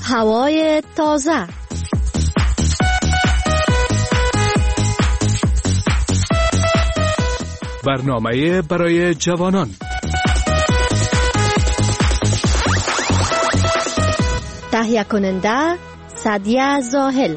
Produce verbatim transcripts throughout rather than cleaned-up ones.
هوای تازه. برنامه برای جوانان. تهیه کننده سعدیه زاهل.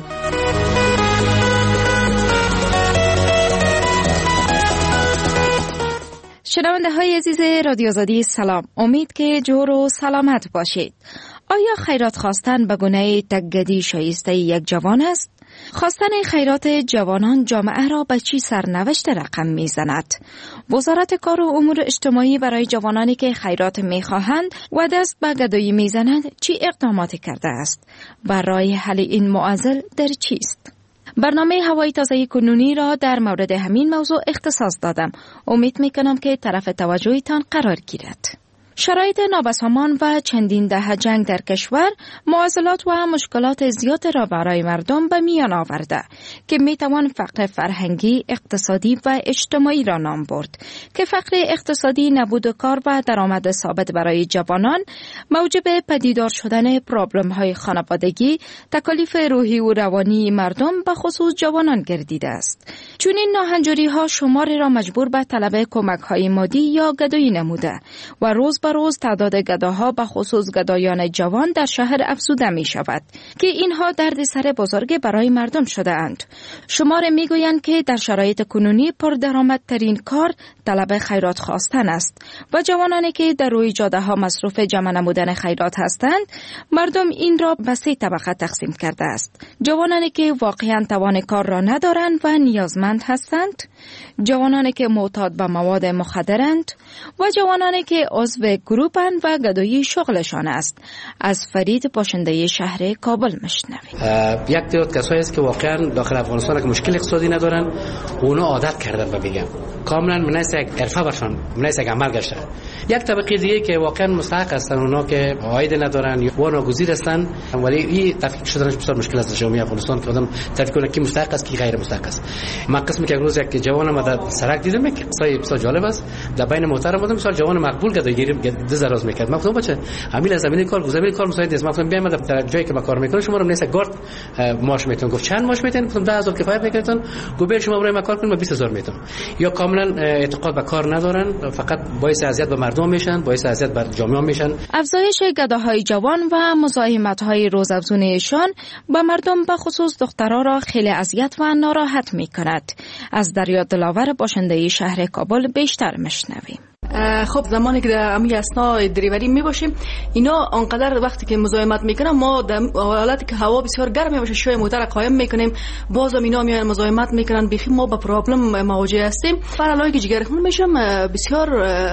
شنونده های عزیز رادیو آزادی سلام، امید که جور و سلامت باشید. آیا خیرات خواستن به گونه تکگدی شایسته یک جوان است؟ خواستن خیرات جوانان جامعه را به چی سرنوشت رقم می زند؟ وزارت کار و امور اجتماعی برای جوانانی که خیرات می خواهند و دست به گدایی می زنند چی اقداماتی کرده است؟ برای حل این معضل در چیست؟ برنامه هوای تازه کنونی را در مورد همین موضوع اختصاص دادم. امید می کنم که طرف توجهتان قرار گیرد. شرایط نابسامان و چندین دهه جنگ در کشور معضلات و مشکلات زیاد را برای مردم به میان آورده که می توان فقر فرهنگی، اقتصادی و اجتماعی را نام برد که فقر اقتصادی، نبود کار و درآمد ثابت برای جوانان موجب پدیدار شدن پرابلم های خانوادگی، تکالیف روحی و روانی مردم به خصوص جوانان گردیده است. چون این ناهنجاری ها شماری را مجبور به طلب کمک های مادی یا گدایی نموده و روز به روز تعداد گداها به خصوص گدایان جوان در شهر افزوده می شود که اینها دردسر بزرگ برای مردم شده اند. شمار می گویند که در شرایط کنونی پردرآمدترین کار طلب خیرات خواستن است و جوانانی که در روی جاده ها مصروف جمع نمودن خیرات هستند، مردم این را به سه طبقه تقسیم کرده است: جوانانی که واقعا توان کار را ندارند و نیازمند هستند، جوانانی که معتاد به مواد مخدرند و جوانانی که عضو گروپند و گدایی شغلشان است. از فرید باشنده شهر کابل مشنوید. یک تعداد کسایی است که واقعا داخل افغانستان که مشکل اقتصادی ندارن، اونا عادت کردن به میگم کاملا مناسب یک حرفه برشان مناسب یک عمل گشته. یک طبقه دیگه که واقعا مستحق هستن، اونا که عاید ندارن و ناگزیر هستن، ولی این تفکیک شدنش بسیار مشکل است. جامعه افغانستان که آدم تفکیک کنه کی مستحق است کی غیر مستحق است. من قسمی که روز یک جوان ما در سرک دیدم که قصه بسیار جالب است. در بین محترم بودم، مثلا جوان مقبول گدایی دزراز میکرد. من گفتم بچه همین از زمین کار گذاری کار مساعد نیست. من گفتم بیایم در جایی که ما کار میکنم شما رو نیست گارد ماش میتون. گفت چند ماش میتون؟ گفتم ده هزار کفایت میکنن. گفت بیاید شما برای ما کار کنید ما بیست هزار میتون. یا کاملا اعتقاد به کار ندارن، فقط باعث اذیت به مردم میشن، باعث اذیت بر جامعه میشن. افزایش گداهای جوان و مزاحمت‌های روزافزونیشان به مردم به خصوص دخترها را خیلی اذیت و ناراحت میکند. از دریا دلاور باشنده شهر کابل بیشتر مشنویم. خب زمانی که در امی اسنا دریوری می باشیم، اینا آنقدر وقتی که مزاحمت میکنن، ما در حالتی که هوا بسیار گرم میشه شوی موتر قایم میکنیم، بازم اینا میان مزاحمت میکنن، بخی ما با پرابلم مواجه هستیم. برای که جگر خون میشم بسیار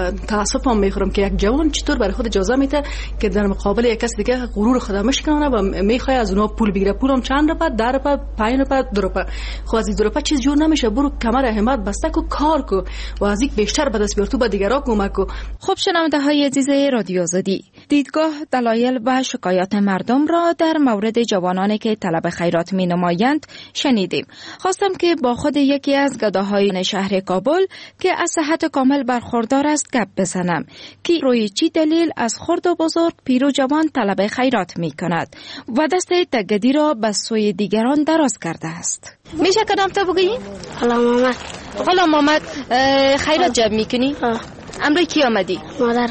تاسفم میخورم که یک جوان چطور برای خود اجازه میده که در مقابل یک کس دیگه غرور خود مشکنه و میخواد از اونها پول بگیره. پولم چند روپا، ده روپا، پنج روپا، دو روپا. خب از این دو روپا چیز جور نمیشه. برو کمر همت بسته کو کار کو و از یک بیشتر به دست بیار تو با دیگرا کمک کو. خب شنونده های عزیز رادیو آزادی، دیدگاه، دلایل و شکایات مردم را در مورد جوانانی که طلب خیرات می نمایند شنیدیم. خواستم که با خود یکی از گداهای شهر کابل که از صحت کامل برخوردار است گپ بزنم که روی چی دلیل از خرد و بزرگ پیر و جوان طلب خیرات می کند و دست تگدی را به سوی دیگران دراز کرده است. میشه کدام تا بگویی؟ غلام محمد. غلام محمد، خیرات جمع می کنی؟ ها. امروز کی آمدی؟ مادر.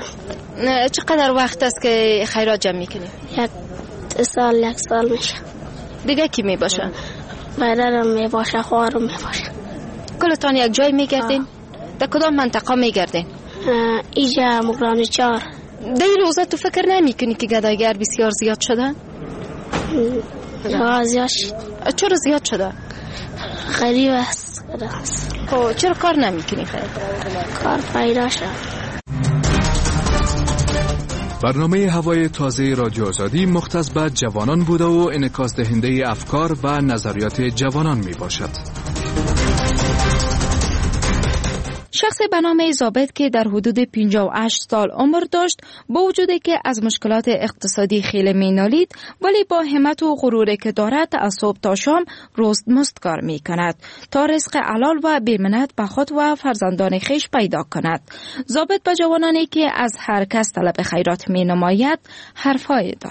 چقدر وقت است که خیرات جمع میکنی؟ یک سال یک سال میشه. دیگه کی می باشه؟ برادرم می باشه، خواهرم می باشه. کلتان یک جای میگردین؟ در کدام منطقه میگردین؟ ایجا مقرانی چار. در روزا تو فکر نمی کنی که گداگر بسیار زیاد شده؟ یا زیاد شد. چرا زیاد شده؟ غریب است. خب چرا کار نمی کنی خیر؟ کار پیدا شد. برنامه هوای تازه رادیو آزادی مختص به جوانان بوده و انعکاس دهنده افکار و نظریات جوانان می باشد. شخص به نام ضابط که در حدود پنجاه و هشت سال عمر داشت، با وجودی که از مشکلات اقتصادی خیلی مینالید، ولی با همت و غروری که دارد از صبح تا شام روز مست کار می کند تا رزق حلال و بی‌منت به خود و فرزندان خیش پیدا کند. ضابط به جوانانی که از هر کس طلب خیرات می نماید حرفای دارد.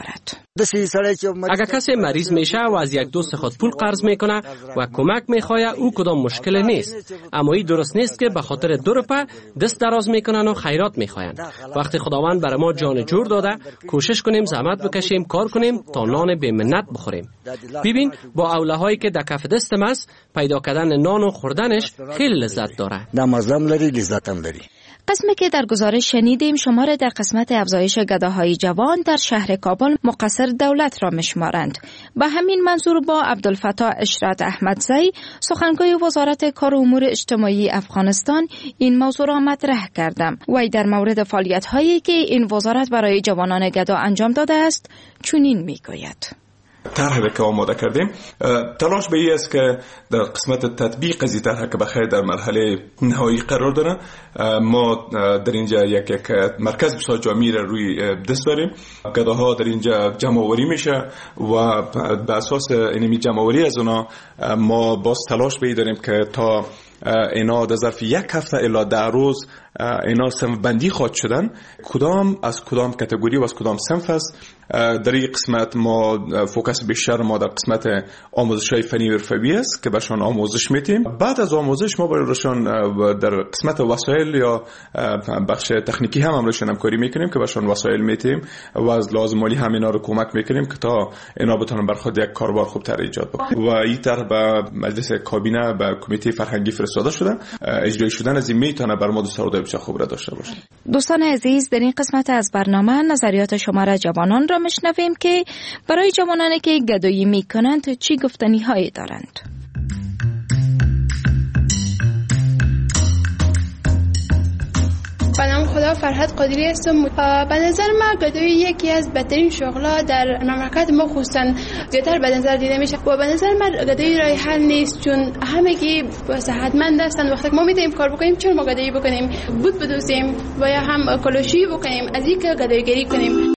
اگر کسی مریض میشه و از یک دوست خود پول قرض میکنه و کمک میخواه، او کدام مشکل نیست، اما این درست نیست که به خاطر دو روپه دست دراز میکنن و خیرات میخواین. وقتی خداوند برای ما جان جور داده، کوشش کنیم زحمت بکشیم، کار کنیم تا نان بی منت بخوریم. ببین با اولهایی که در کف دستم است، پیدا کردن نان و خوردنش خیلی لذت داره. مزم لري لذتم لري. قسمی که در گزارش شنیدیم شماره در قسمت افزایش گداهای جوان در شهر کابل مقصر دولت را میشمارند. به همین منظور با عبدالفتاح اشرت احمدزی سخنگوی وزارت کار و امور اجتماعی افغانستان این موضوع را مطرح کردم. وی در مورد فعالیت هایی که این وزارت برای جوانان گدا انجام داده است چنین میگوید. طرحی که آماده کردیم تلاش به این است که در قسمت تطبیق از این طرح که بخیر در مرحله نهایی قرار داره، ما در اینجا یک یک مرکز بسیار جامعی را روی دست داریم. گداها در اینجا جمع آوری میشه و به اساس اینمی جمع آوری از اونا ما باز تلاش به این داریم که تا اینا در ظرف یک هفته الی ده روز اینا صنف بندی خواهد شدن، کدام از کدام کاتگوری و از کدام صنف است. در این قسمت ما فوکس بیشتر ما در قسمت آموزش‌های فنی و حرفه‌ای است که بهشون آموزش میدیم. بعد از آموزش ما برایشون در قسمت وسایل یا بخش تکنیکی هم امروزشون همکاری میکنیم که بهشون وسایل میدیم و از لازم مالی هم اینا رو کمک میکنیم که تا اینا بتونن بر خود یک کاروبار خوبتر ایجاد بکنن. و این طرح به مجلس کابینه به کمیته فرهنگی فرستاده شده. اجرایی شدن از این میتونه بر ما دستاورد بسیار خوب را داشته باشه. دوستان عزیز، در این قسمت از برنامه نظریات شما را جوانان را میشنویم که برای جوانانی که گدایی میکنند چی گفتنی هایی دارند. به نام خدا فرهاد قادری هستم. به نظر من گدایی یکی از بدترین شغل‌ها در مملکت ما خصوصا زیادتر به نظر دیده میشه و به نظر من گدایی راه حل نیست، چون همگی صحتمند هستند. وقتی ما میتونیم کار بکنیم چون ما گدایی بکنیم، بود بدوزیم و یا هم کلاشی بکنیم از اینکه گداییگری کنیم.